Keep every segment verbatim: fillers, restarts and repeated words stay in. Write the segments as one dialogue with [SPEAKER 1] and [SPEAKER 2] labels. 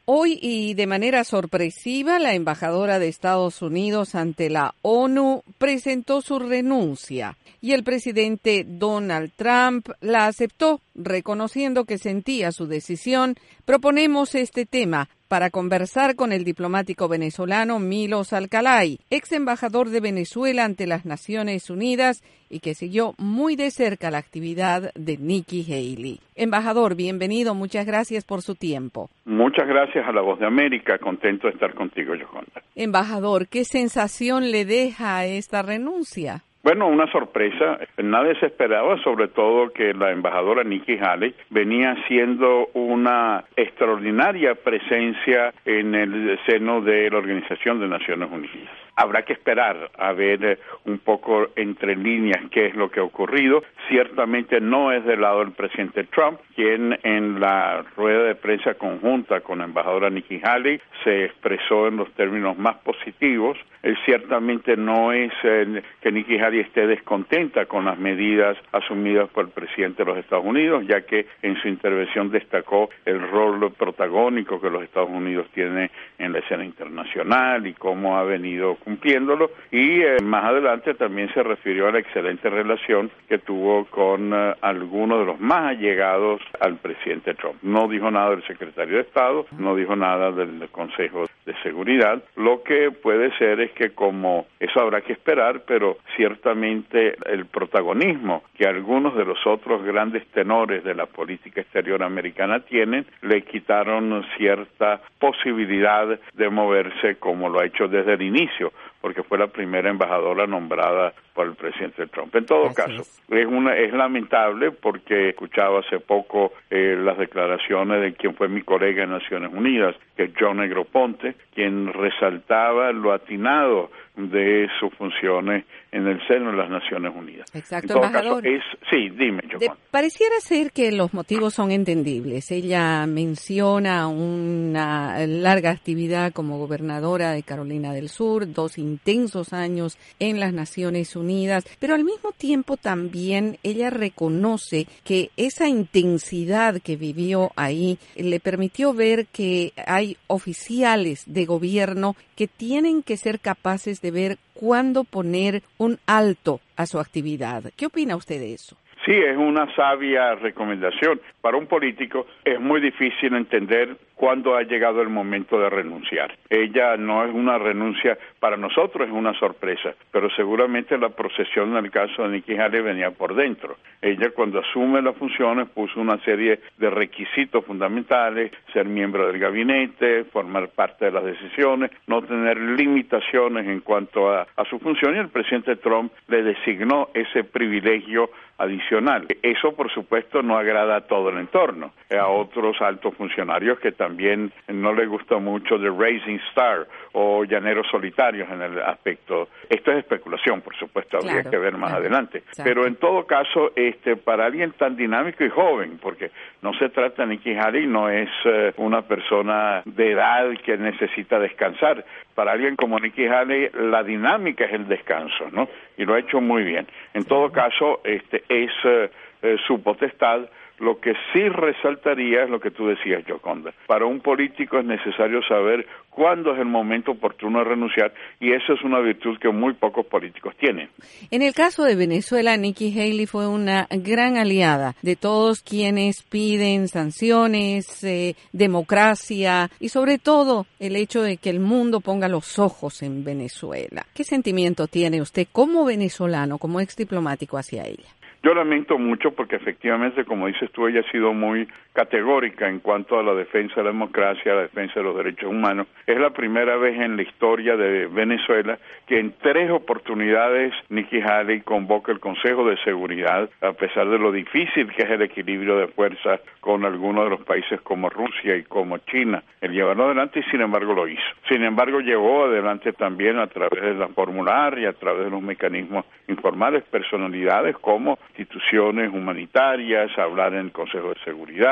[SPEAKER 1] Hoy y de manera sorpresiva, la embajadora de Estados Unidos ante la ONU presentó su renuncia y el presidente Donald Trump la aceptó, reconociendo que sentía su decisión. Proponemos este tema para conversar con el diplomático venezolano Milos Alcalay, ex embajador de Venezuela ante las Naciones Unidas y que siguió muy de cerca la actividad de Nikki Haley. Embajador, bienvenido, muchas gracias por su tiempo.
[SPEAKER 2] Muchas gracias a La Voz de América, contento de estar contigo, Yoconda.
[SPEAKER 1] Embajador, ¿qué sensación le deja esta renuncia?
[SPEAKER 2] Bueno, una sorpresa. Nadie se esperaba, sobre todo que la embajadora Nikki Haley venía haciendo una extraordinaria presencia en el seno de la Organización de Naciones Unidas. Habrá que esperar a ver un poco entre líneas qué es lo que ha ocurrido. Ciertamente no es del lado del presidente Trump, quien en la rueda de prensa conjunta con la embajadora Nikki Haley se expresó en los términos más positivos. Eh, ciertamente no es eh, que Nikki Haley esté descontenta con las medidas asumidas por el presidente de los Estados Unidos, ya que en su intervención destacó el rol protagónico que los Estados Unidos tiene en la escena internacional y cómo ha venido cumpliéndolo, y eh, más adelante también se refirió a la excelente relación que tuvo con uh, algunos de los más allegados al presidente Trump. No dijo nada del secretario de Estado, no dijo nada del Consejo de Seguridad. Lo que puede ser es que, como eso habrá que esperar, pero ciertamente el protagonismo que algunos de los otros grandes tenores de la política exterior americana tienen, le quitaron cierta posibilidad de moverse como lo ha hecho desde el inicio, porque fue la primera embajadora nombrada por el presidente Trump. En todo Así caso, es. es una es lamentable porque escuchaba hace poco eh, las declaraciones de quien fue mi colega en Naciones Unidas, que es John Negroponte, quien resaltaba lo atinado de sus funciones en el seno de las Naciones Unidas.
[SPEAKER 1] Exacto,
[SPEAKER 2] en todo
[SPEAKER 1] embajador.
[SPEAKER 2] Caso, es, sí, dime,
[SPEAKER 1] De, pareciera ser que los motivos son entendibles. Ella menciona una larga actividad como gobernadora de Carolina del Sur, dos intensos años en las Naciones Unidas, pero al mismo tiempo también ella reconoce que esa intensidad que vivió ahí le permitió ver que hay oficiales de gobierno que tienen que ser capaces de ver cuándo poner un alto a su actividad. ¿Qué opina usted de eso?
[SPEAKER 2] Sí, es una sabia recomendación. Para un político es muy difícil entender cuándo ha llegado el momento de renunciar. Ella no es una renuncia, para nosotros es una sorpresa, pero seguramente la procesión en el caso de Nikki Haley venía por dentro. Ella, cuando asume las funciones, puso una serie de requisitos fundamentales: ser miembro del gabinete, formar parte de las decisiones, no tener limitaciones en cuanto a, a su función, y el presidente Trump le designó ese privilegio adicional. Eso, por supuesto, no agrada a todo el entorno, a otros altos funcionarios que también no les gusta mucho de Rising Star o llaneros solitarios en el aspecto. Esto es especulación, por supuesto, habría claro, que ver más claro, adelante. Exacto. Pero en todo caso, este, para alguien tan dinámico y joven, porque no se trata, Nikki Haley no es uh, una persona de edad que necesita descansar. Para alguien como Nikki Haley, la dinámica es el descanso, ¿no? Y lo ha hecho muy bien. En todo caso, este es uh, uh, su potestad. Lo que sí resaltaría es lo que tú decías, Yoconda. Para un político es necesario saber cuándo es el momento oportuno de renunciar, y eso es una virtud que muy pocos políticos tienen.
[SPEAKER 1] En el caso de Venezuela, Nikki Haley fue una gran aliada de todos quienes piden sanciones, eh, democracia y sobre todo el hecho de que el mundo ponga los ojos en Venezuela. ¿Qué sentimiento tiene usted como venezolano, como ex diplomático hacia ella?
[SPEAKER 2] Yo lamento mucho porque efectivamente, como dices tú, ella ha sido muy categórica en cuanto a la defensa de la democracia, a la defensa de los derechos humanos. Es la primera vez en la historia de Venezuela que en tres oportunidades Nikki Haley convoca el Consejo de Seguridad, a pesar de lo difícil que es el equilibrio de fuerzas con algunos de los países como Rusia y como China, el llevarlo adelante, y sin embargo lo hizo. Sin embargo, llevó adelante también a través de la formular y a través de los mecanismos informales personalidades como instituciones humanitarias, hablar en el Consejo de Seguridad,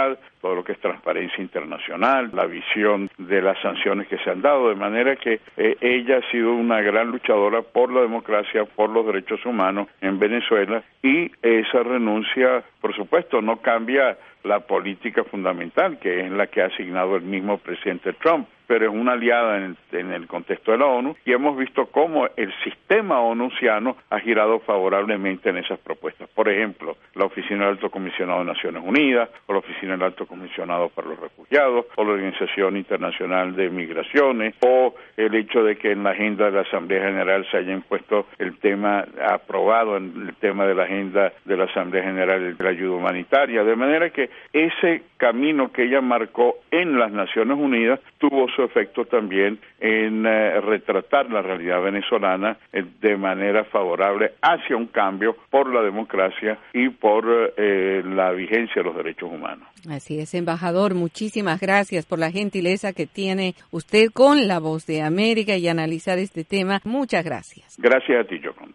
[SPEAKER 2] todo lo que es transparencia internacional, la visión de las sanciones que se han dado, de manera que eh, ella ha sido una gran luchadora por la democracia, por los derechos humanos en Venezuela, y esa renuncia, por supuesto, no cambia la política fundamental, que es la que ha asignado el mismo presidente Trump, pero es una aliada en el, en el contexto de la ONU, y hemos visto cómo el sistema onusiano ha girado favorablemente en esas propuestas. Por ejemplo, la Oficina del Alto Comisionado de Naciones Unidas, o la Oficina del Alto Comisionado para los Refugiados, o la Organización Internacional de Migraciones, o el hecho de que en la agenda de la Asamblea General se haya impuesto el tema, aprobado en el tema de la agenda de la Asamblea General de la ayuda humanitaria, de manera que ese camino que ella marcó en las Naciones Unidas tuvo su efecto también en eh, retratar la realidad venezolana eh, de manera favorable hacia un cambio por la democracia y por eh, la vigencia de los derechos humanos.
[SPEAKER 1] Así es, embajador, muchísimas gracias por la gentileza que tiene usted con La Voz de América y analizar este tema. Muchas gracias.
[SPEAKER 2] Gracias a ti, Yoconda.